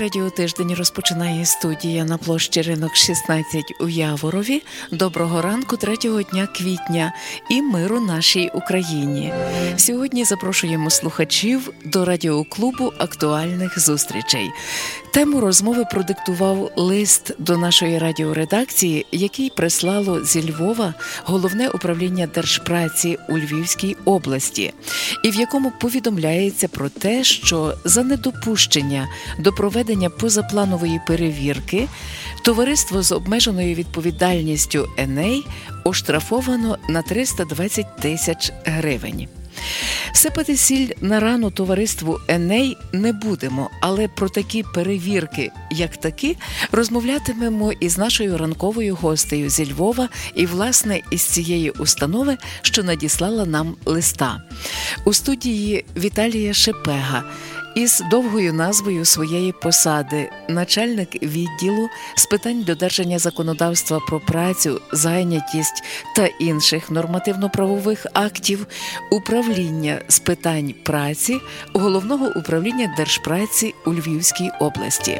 Радіотиждень розпочинає студія на площі Ринок 16 у Яворові. Доброго ранку 3-го дня квітня і миру нашій Україні. Сьогодні запрошуємо слухачів до радіоклубу актуальних зустрічей. Тему розмови продиктував лист до нашої радіоредакції, який прислало зі Львова Головне управління Держпраці у Львівській області, і в якому повідомляється про те, що за недопущення до проведення позапланової перевірки товариство з обмеженою відповідальністю «Еней» оштрафовано на 320 тисяч гривень. Сипати сіль на рану товариству «Еней» не будемо, але про такі перевірки, як такі, розмовлятимемо із нашою ранковою гостею зі Львова і, власне, із цієї установи, що надіслала нам листа. У студії Віталія Шепега із довгою назвою своєї посади начальник відділу з питань додержання законодавства про працю, зайнятість та інших нормативно-правових актів управління з питань праці Головного управління Держпраці у Львівській області.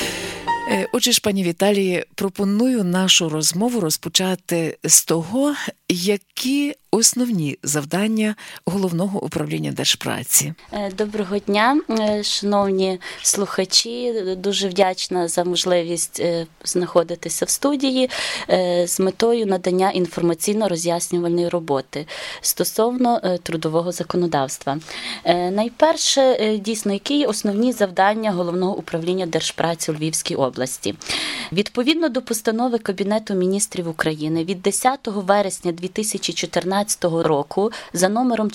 Отже ж, пані Віталіє, пропоную нашу розмову розпочати з того, які основні завдання Головного управління Держпраці. Доброго дня, шановні слухачі. Дуже вдячна за можливість знаходитися в студії з метою надання інформаційно-роз'яснювальної роботи стосовно трудового законодавства. Найперше, дійсно, які є основні завдання Головного управління Держпраці у Львівській області? Відповідно до постанови Кабінету міністрів України від 10 вересня 2014 року за номером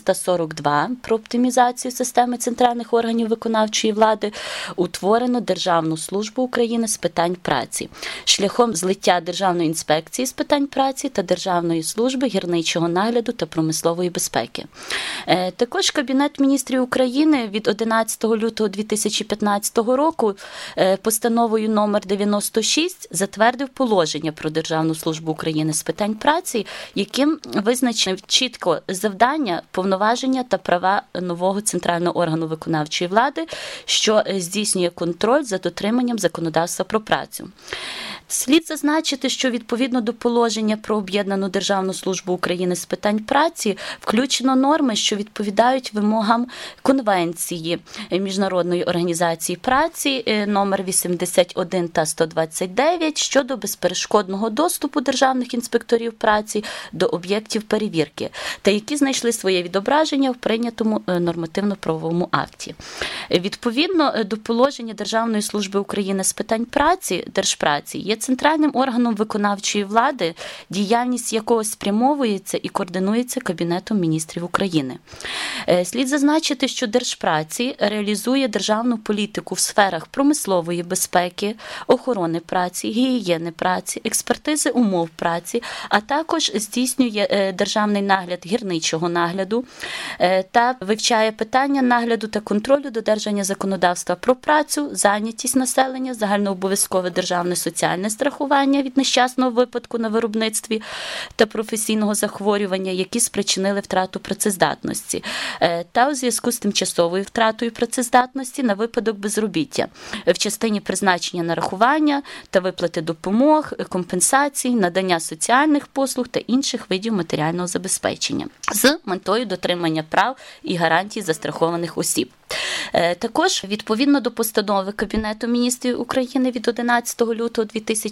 442 про оптимізацію системи центральних органів виконавчої влади утворено Державну службу України з питань праці шляхом злиття Державної інспекції з питань праці та Державної служби гірничого нагляду та промислової безпеки. Також Кабінет міністрів України від 11 лютого 2015 року постановою номер 96 затвердив положення про Державну службу України з питань праці, яким визначив чітко завдання, повноваження та права нового центрального органу виконавчої влади, що здійснює контроль за дотриманням законодавства про працю. Слід зазначити, що відповідно до положення про об'єднану Державну службу України з питань праці включено норми, що відповідають вимогам Конвенції Міжнародної організації праці номер 81 та 129 щодо безперешкодного доступу державних інспекторів праці до об'єктів перевірки, та які знайшли своє відображення в прийнятому нормативно-правовому акті. Відповідно до положення Державної служби України з питань праці, Держпраці, є центральним органом виконавчої влади, діяльність якого спрямовується і координується Кабінетом міністрів України. Слід зазначити, що Держпраці реалізує державну політику в сферах промислової безпеки, охорони праці, гігієни праці, експертизи умов праці, а також здійснює державний нагляд гірничого нагляду та вивчає питання нагляду та контролю додержання законодавства про працю, зайнятість населення, загальнообов'язкове державне соціальне страхування від нещасного випадку на виробництві та професійного захворювання, які спричинили втрату працездатності, та у зв'язку з тимчасовою втратою працездатності на випадок безробіття в частині призначення нарахування та виплати допомог, компенсацій, надання соціальних послуг та інших видів матеріального забезпечення з метою дотримання прав і гарантій застрахованих осіб. Також, відповідно до постанови Кабінету міністрів України від 11 лютого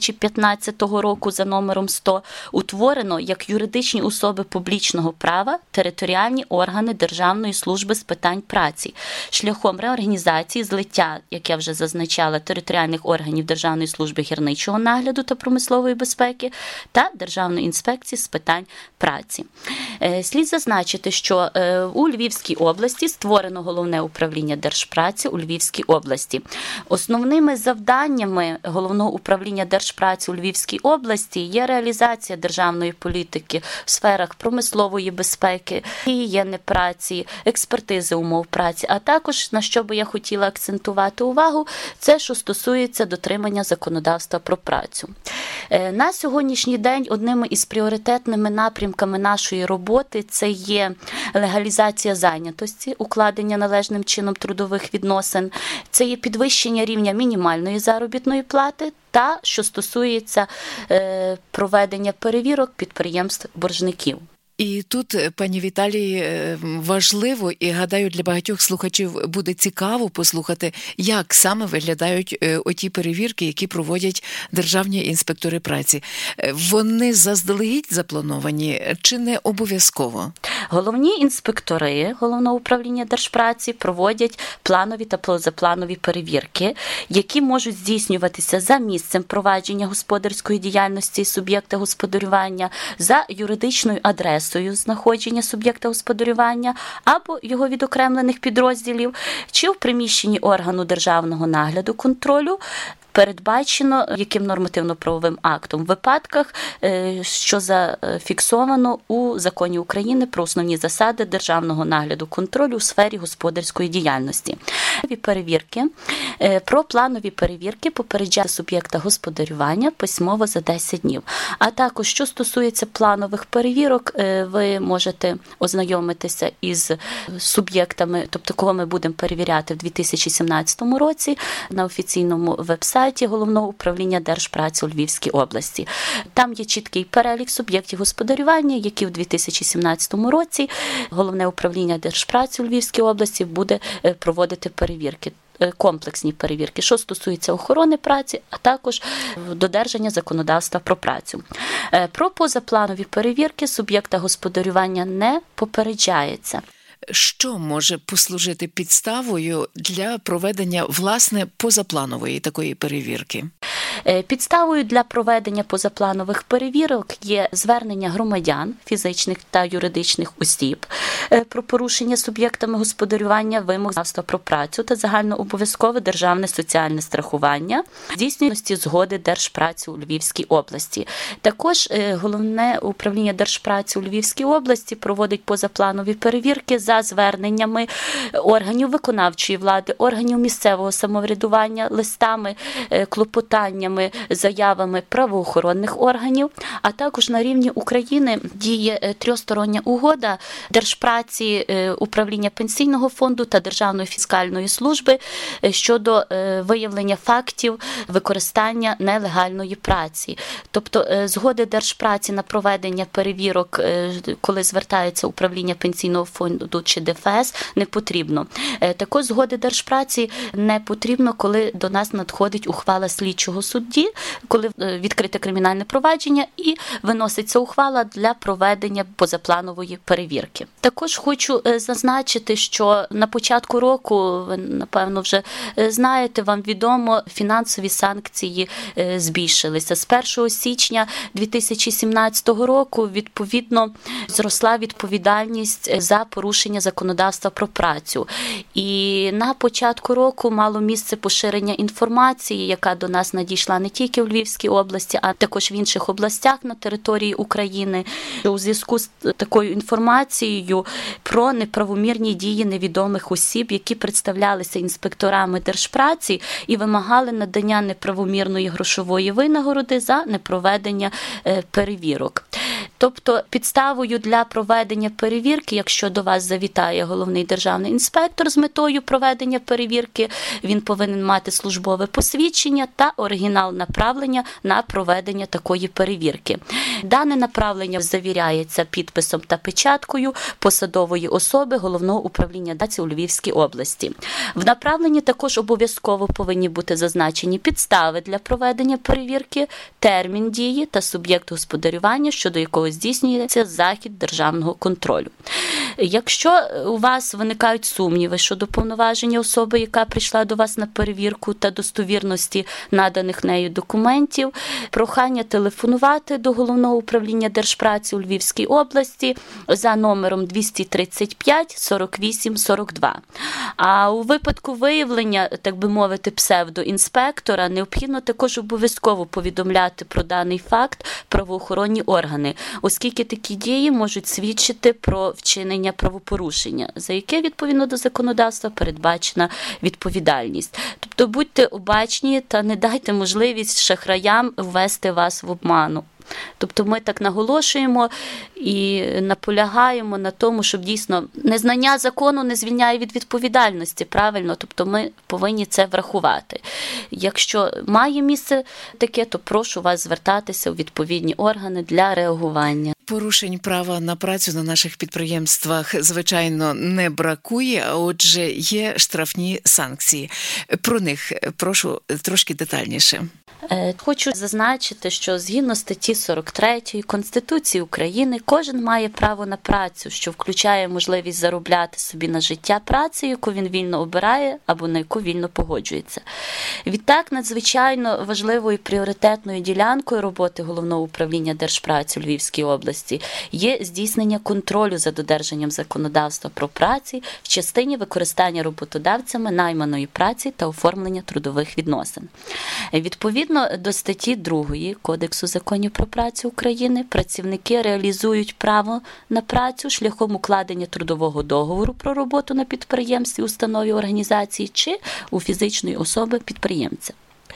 2015 року за номером 100, утворено як юридичні особи публічного права територіальні органи Державної служби з питань праці шляхом реорганізації, злиття, як я вже зазначала, територіальних органів Державної служби гірничого нагляду та промислової безпеки та Державної інспекції з питань праці. Слід зазначити, що у Львівській області створено Головне управління Держпраці у Львівській області. Основними завданнями Головного управління Держпраці у Львівській області є реалізація державної політики в сферах промислової безпеки, гігієни праці, експертизи умов праці, а також, на що би я хотіла акцентувати увагу, це, що стосується дотримання законодавства про працю. На сьогоднішній день одними із пріоритетними напрямками нашої роботи роботи – це є легалізація зайнятості, укладення належним чином трудових відносин, це є підвищення рівня мінімальної заробітної плати та, що стосується проведення перевірок підприємств-боржників. І тут, пані Віталії, важливо, і, гадаю, для багатьох слухачів буде цікаво послухати, як саме виглядають оті перевірки, які проводять державні інспектори праці. Вони заздалегідь заплановані чи не обов'язково? Головні інспектори Головного управління Держпраці проводять планові та позапланові перевірки, які можуть здійснюватися за місцем провадження господарської діяльності суб'єкта господарювання, за юридичною адресою знаходження суб'єкта господарювання або його відокремлених підрозділів, чи в приміщенні органу державного нагляду контролю, передбачено яким нормативно-правовим актом в випадках, що зафіксовано у Законі України про основні засади державного нагляду контролю у сфері господарської діяльності. Про планові перевірки попереджає суб'єкта господарювання письмово за 10 днів. А також, що стосується планових перевірок, ви можете ознайомитися із суб'єктами, тобто кого ми будемо перевіряти в 2017 році на офіційному веб-сайті Головного управління Держпраці у Львівській області. Там є чіткий перелік суб'єктів господарювання, які в 2017 році Головне управління Держпраці у Львівській області буде проводити перевірки. Комплексні перевірки, що стосується охорони праці, а також додержання законодавства про працю. Про позапланові перевірки суб'єкта господарювання не попереджається. Що може послужити підставою для проведення, власне, позапланової такої перевірки? Підставою для проведення позапланових перевірок є звернення громадян, фізичних та юридичних осіб про порушення суб'єктами господарювання вимог законодавства про працю та загальнообов'язкове державне соціальне страхування, здійснюваності згоди Держпраці у Львівській області. Також Головне управління Держпраці у Львівській області проводить позапланові перевірки за зверненнями органів виконавчої влади, органів місцевого самоврядування, листами, клопотаннями, заявами правоохоронних органів, а також на рівні України діє трьохстороння угода Держпраці, Управління Пенсійного фонду та Державної фіскальної служби щодо виявлення фактів використання нелегальної праці. Тобто згоди Держпраці на проведення перевірок, коли звертається Управління Пенсійного фонду чи ДФС, не потрібно. Також згоди Держпраці не потрібно, коли до нас надходить ухвала слідчого судді, коли відкрите кримінальне провадження і виноситься ухвала для проведення позапланової перевірки. Також хочу зазначити, що на початку року, ви, напевно, вже знаєте, вам відомо, фінансові санкції збільшилися. З 1 січня 2017 року, відповідно, зросла відповідальність за порушення законодавства про працю. І на початку року мало місце поширення інформації, яка до нас надійшла не тільки в Львівській області, а також в інших областях на території України. У зв'язку з такою інформацією про неправомірні дії невідомих осіб, які представлялися інспекторами Держпраці і вимагали надання неправомірної грошової винагороди за непроведення перевірок. Тобто підставою для проведення перевірки, якщо до вас завітає головний державний інспектор з метою проведення перевірки, він повинен мати службове посвідчення та оригінал направлення на проведення такої перевірки. Дане направлення завіряється підписом та печаткою посадової особи Головного управління праці у Львівській області. В направленні також обов'язково повинні бути зазначені підстави для проведення перевірки, термін дії та суб'єкт господарювання, щодо якого здійснюється захід державного контролю. Якщо у вас виникають сумніви щодо повноваження особи, яка прийшла до вас на перевірку та достовірності наданих нею документів, прохання телефонувати до Головного управління Держпраці у Львівській області за номером 235 48 42. А у випадку виявлення, так би мовити, псевдоінспектора, необхідно також обов'язково повідомляти про даний факт правоохоронні органи, оскільки такі дії можуть свідчити про вчинення правопорушення, за яке, відповідно до законодавства, передбачена відповідальність. Тобто будьте обачні та не дайте можливість шахраям ввести вас в обману. Тобто ми так наголошуємо і наполягаємо на тому, щоб дійсно незнання закону не звільняє від відповідальності, правильно? Тобто ми повинні це врахувати. Якщо має місце таке, то прошу вас звертатися у відповідні органи для реагування. Порушень права на працю на наших підприємствах, звичайно, не бракує, а отже, є штрафні санкції. Про них прошу трошки детальніше. Хочу зазначити, що згідно статті 43 Конституції України кожен має право на працю, що включає можливість заробляти собі на життя працею, яку він вільно обирає або на яку вільно погоджується. Відтак, надзвичайно важливою пріоритетною ділянкою роботи Головного управління Держпраці у Львівській області є здійснення контролю за додержанням законодавства про працю в частині використання роботодавцями найманої праці та оформлення трудових відносин. Відповідно до статті 2 Кодексу законів про працю України, працівники реалізують право на працю шляхом укладення трудового договору про роботу на підприємстві, установі, організації чи у фізичної особи підприємця.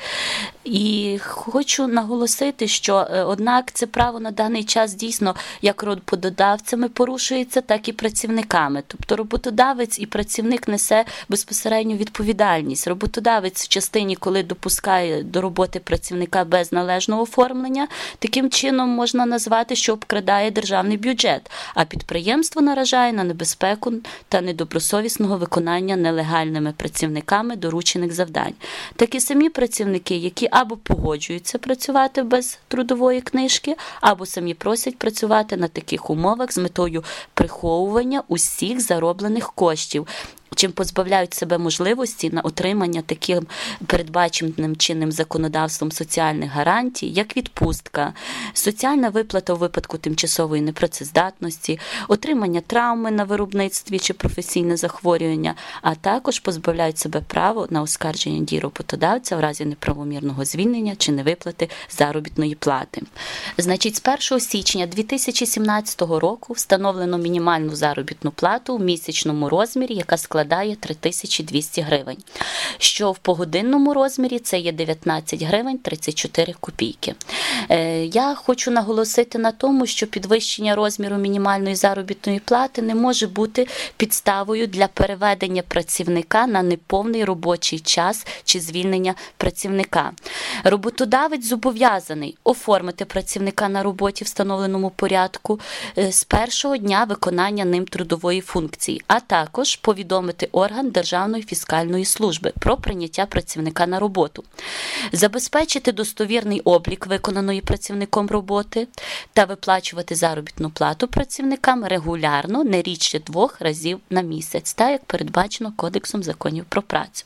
І хочу наголосити, що однак це право на даний час дійсно як роботодавцями порушується, так і працівниками. Тобто роботодавець і працівник несе безпосередню відповідальність. Роботодавець в частині, коли допускає до роботи працівника без належного оформлення, таким чином можна назвати, що обкрадає державний бюджет, а підприємство наражає на небезпеку та недобросовісного виконання нелегальними працівниками доручених завдань. Такі самі працівники, які або погоджуються працювати без трудової книжки, або самі просять працювати на таких умовах з метою приховування усіх зароблених коштів, чим позбавляють себе можливості на отримання таким передбаченим чинним законодавством соціальних гарантій, як відпустка, соціальна виплата у випадку тимчасової непрацездатності, отримання травми на виробництві чи професійне захворювання, а також позбавляють себе права на оскарження дій роботодавця в разі неправомірного звільнення чи невиплати заробітної плати. Значить, з 1 січня 2017 року встановлено мінімальну заробітну плату в місячному розмірі, яка складає 3200 гривень, що в погодинному розмірі це є 19 гривень 34 копійки. Я хочу наголосити на тому, що підвищення розміру мінімальної заробітної плати не може бути підставою для переведення працівника на неповний робочий час чи звільнення працівника. Роботодавець зобов'язаний оформити працівника на роботі в встановленому порядку з першого дня виконання ним трудової функції, а також повідомити орган Державної фіскальної служби про прийняття працівника на роботу, забезпечити достовірний облік виконаної працівником роботи та виплачувати заробітну плату працівникам регулярно, не рідше 2 разів на місяць, так як передбачено Кодексом законів про працю.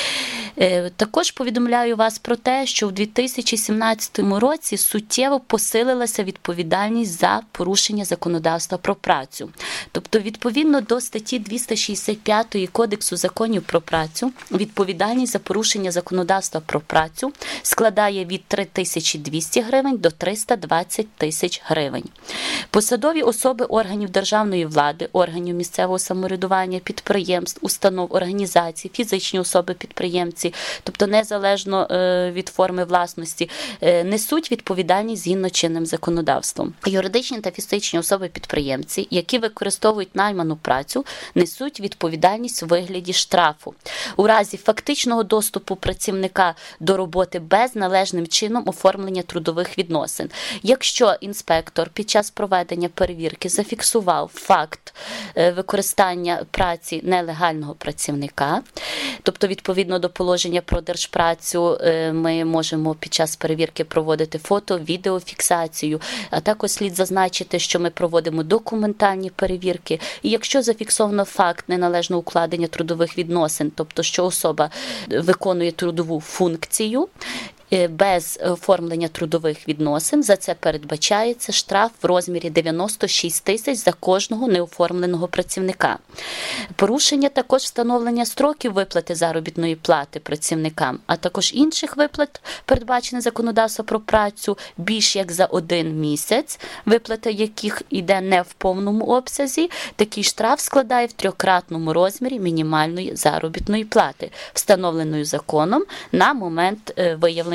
Також повідомляю вас про те, що в 2017 році суттєво посилилася відповідальність за порушення законодавства про працю. Тобто, відповідно до статті 265 Кодексу законів про працю, відповідальність за порушення законодавства про працю складає від 3200 гривень до 320 тисяч гривень. Посадові особи органів державної влади, органів місцевого самоврядування, підприємств, установ, організацій, фізичні особи-підприємці, тобто незалежно від форми власності, несуть відповідальність згідно чинним законодавством. Юридичні та фізичні особи-підприємці, які використовують найману працю, несуть відповідальність у вигляді штрафу. У разі фактичного доступу працівника до роботи без належним чином оформлення трудових відносин. Якщо інспектор під час проведення перевірки зафіксував факт використання праці нелегального працівника, тобто відповідно до положення про держпрацю ми можемо під час перевірки проводити фото, відеофіксацію, а також слід зазначити, що ми проводимо документальні перевірки. І якщо зафіксовано факт неналежного укладення трудових відносин, тобто що особа виконує трудову функцію, без оформлення трудових відносин, за це передбачається штраф в розмірі 96 тисяч за кожного неоформленого працівника. Порушення також встановлення строків виплати заробітної плати працівникам, а також інших виплат, передбачених законодавством про працю, більш як за 1 місяць, виплата яких йде не в повному обсязі, такий штраф складає в 3-кратному розмірі мінімальної заробітної плати, встановленої законом на момент виявлення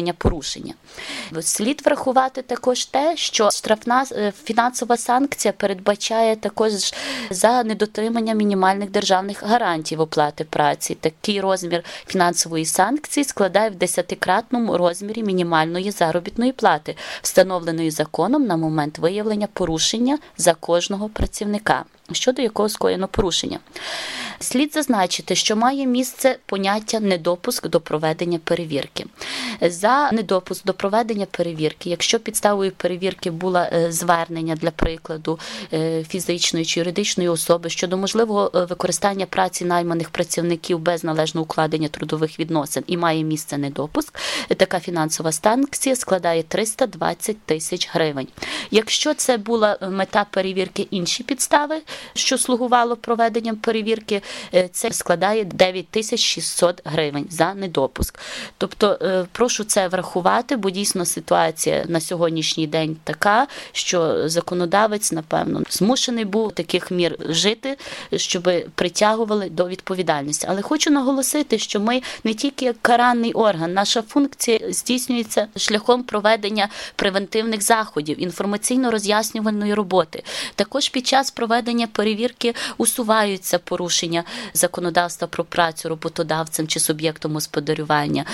виявлення порушення. Слід врахувати також те, що штрафна фінансова санкція передбачає також за недотримання мінімальних державних гарантій в оплаті праці. Такий розмір фінансової санкції складає в 10-кратному розмірі мінімальної заробітної плати, встановленої законом на момент виявлення порушення за кожного працівника, щодо якого скоєно порушення. Слід зазначити, що має місце поняття «недопуск до проведення перевірки». За недопуск до проведення перевірки, якщо підставою перевірки було звернення, для прикладу, фізичної чи юридичної особи щодо можливого використання праці найманих працівників без належного укладення трудових відносин і має місце недопуск, така фінансова санкція складає 320 тисяч гривень. Якщо це була мета перевірки інші підстави, що слугувало проведенням перевірки, це складає 9600 гривень за недопуск. Тобто, прошу це врахувати, бо дійсно ситуація на сьогоднішній день така, що законодавець, напевно, змушений був таких мір вжити, щоб притягували до відповідальності. Але хочу наголосити, що ми не тільки як каральний орган, наша функція здійснюється шляхом проведення превентивних заходів, інформаційно-роз'яснювальної роботи. Також під час проведення перевірки усуваються порушення законодавства про працю роботодавцем чи суб'єктом господарювання.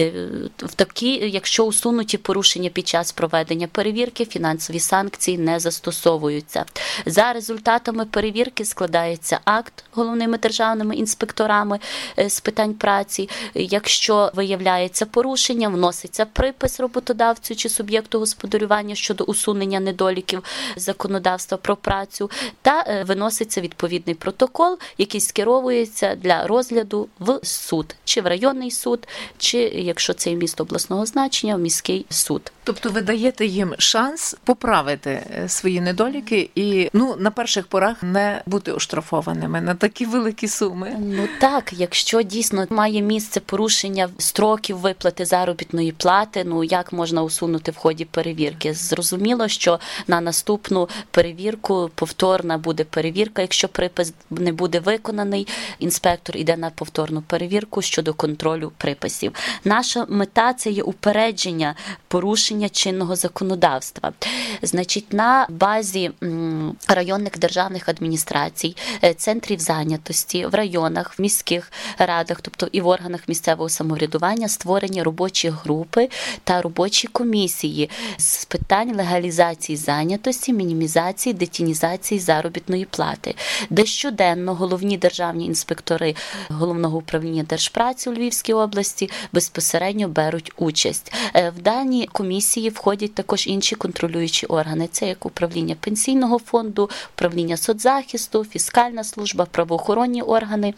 Якщо усунуті порушення під час проведення перевірки, фінансові санкції не застосовуються. За результатами перевірки складається акт головними державними інспекторами з питань праці. Якщо виявляється порушення, вноситься припис роботодавцю чи суб'єкту господарювання щодо усунення недоліків законодавства про працю та виноситься відповідний протокол, який скеровується для розгляду в суд, чи в районний суд, чи, якщо це місто обласного значення, в міський суд. Тобто ви даєте їм шанс поправити свої недоліки і, на перших порах не бути оштрафованими на такі великі суми? Так, якщо дійсно має місце порушення строків виплати заробітної плати, як можна усунути в ході перевірки? Зрозуміло, що на наступну перевірку повторна буде перевірка, якщо припис не буде виконаний, інспектор йде на повторну перевірку щодо контролю приписів. Наша мета – це є упередження порушення чинного законодавства. Значить, на базі районних державних адміністрацій, центрів зайнятості, в районах, в міських радах, тобто і в органах місцевого самоврядування створені робочі групи та робочі комісії з питань легалізації зайнятості, мінімізації, детінізації заробітної плати, де щоденно головні державні інспектори Головного управління Держпраці у Львівській області безпосередньо беруть участь. В дані комісії входять також інші контролюючі органи. Це як управління Пенсійного фонду, управління соцзахисту, фіскальна служба, правоохоронні органи.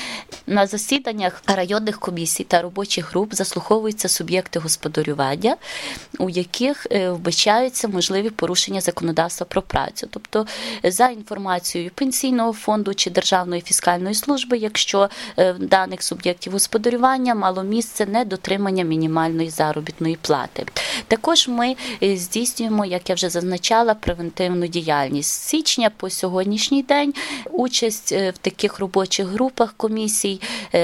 На засіданнях районних комісій та робочих груп заслуховуються суб'єкти господарювання, у яких вбачаються можливі порушення законодавства про працю. Тобто, за інформацією Пенсійного фонду чи Державної фіскальної служби, якщо даних суб'єктів господарювання мало місце недотримання мінімальної заробітної плати. Також ми здійснюємо, як я вже зазначала, превентивну діяльність. З січня по сьогоднішній день участь в таких робочих групах комісій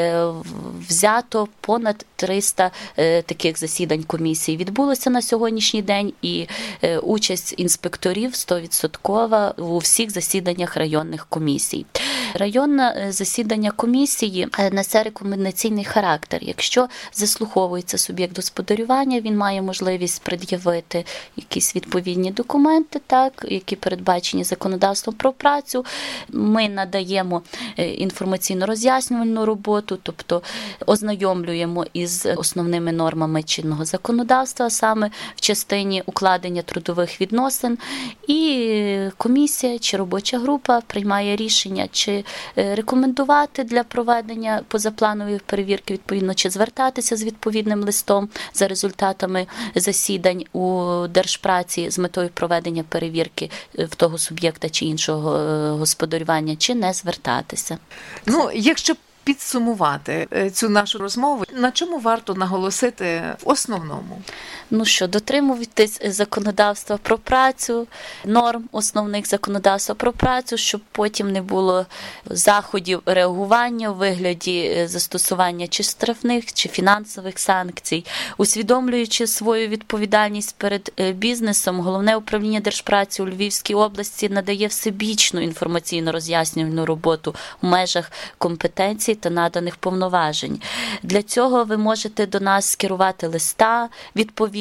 взято понад 300 таких засідань комісії відбулося на сьогоднішній день, і участь інспекторів 100% у всіх засіданнях районних комісій. Районне засідання комісії несе рекомендаційний характер. Якщо заслуховується суб'єкт господарювання, він має можливість пред'явити якісь відповідні документи, які передбачені законодавством про працю. Ми надаємо інформаційно-роз'яснювальну роботу, тобто ознайомлюємо із основними нормами чинного законодавства, саме в частині укладення трудових відносин, і комісія чи робоча група приймає рішення, чи рекомендувати для проведення позапланової перевірки, відповідно, чи звертатися з відповідним листом за результатами засідань у Держпраці з метою проведення перевірки в того суб'єкта чи іншого господарювання, чи не звертатися. Якщо підсумувати цю нашу розмову, на чому варто наголосити в основному? Ну що, дотримуватись законодавства про працю, норм основних законодавства про працю, щоб потім не було заходів реагування у вигляді застосування чи штрафних, чи фінансових санкцій. Усвідомлюючи свою відповідальність перед бізнесом, Головне управління Держпраці у Львівській області надає всебічну інформаційно-роз'яснювальну роботу в межах компетенцій та наданих повноважень. Для цього ви можете до нас скерувати листа відповідного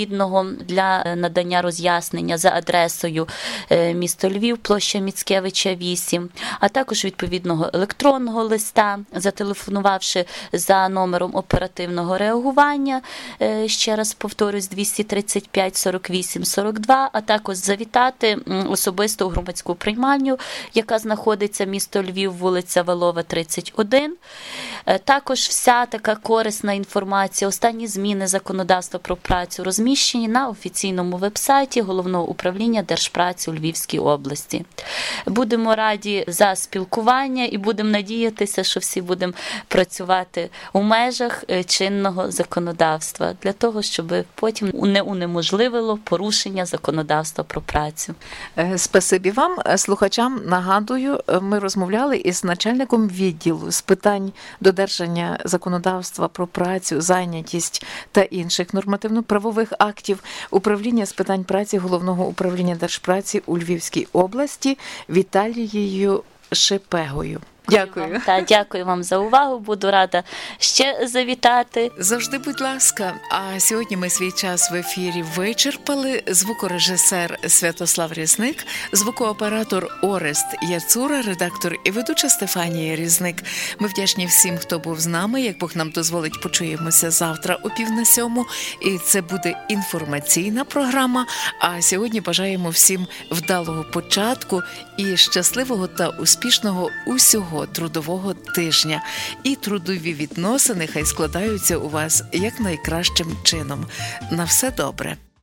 для надання роз'яснення за адресою місто Львів, площа Міцкевича, 8, а також відповідного електронного листа, зателефонувавши за номером оперативного реагування, ще раз повторюсь, 235 48 42, а також завітати особисто у громадську приймальню, яка знаходиться місто Львів, вулиця Валова, 31. Також вся така корисна інформація, останні зміни законодавства про працю розміщені на офіційному вебсайті Головного управління Держпраці у Львівській області. Будемо раді за спілкування і будемо надіятися, що всі будемо працювати у межах чинного законодавства, для того, щоб потім не унеможливило порушення законодавства про працю. Спасибі вам. Слухачам нагадую, ми розмовляли із начальником відділу з питань додержання законодавства про працю, зайнятість та інших нормативно-правових актів управління з питань праці Головного управління Держпраці у Львівській області Віталією Шепегою. Дякую. Дякую вам за увагу. Буду рада ще завітати. Завжди, будь ласка. А сьогодні ми свій час в ефірі вичерпали. Звукорежисер Святослав Різник, звукооператор Орест Яцура, редактор і ведуча Стефанія Різник. Ми вдячні всім, хто був з нами. Як Бог нам дозволить, почуємося завтра о 6:45. І це буде інформаційна програма. А сьогодні бажаємо всім вдалого початку і щасливого та успішного усього трудового тижня. І трудові відносини хай складаються у вас якнайкращим чином. На все добре.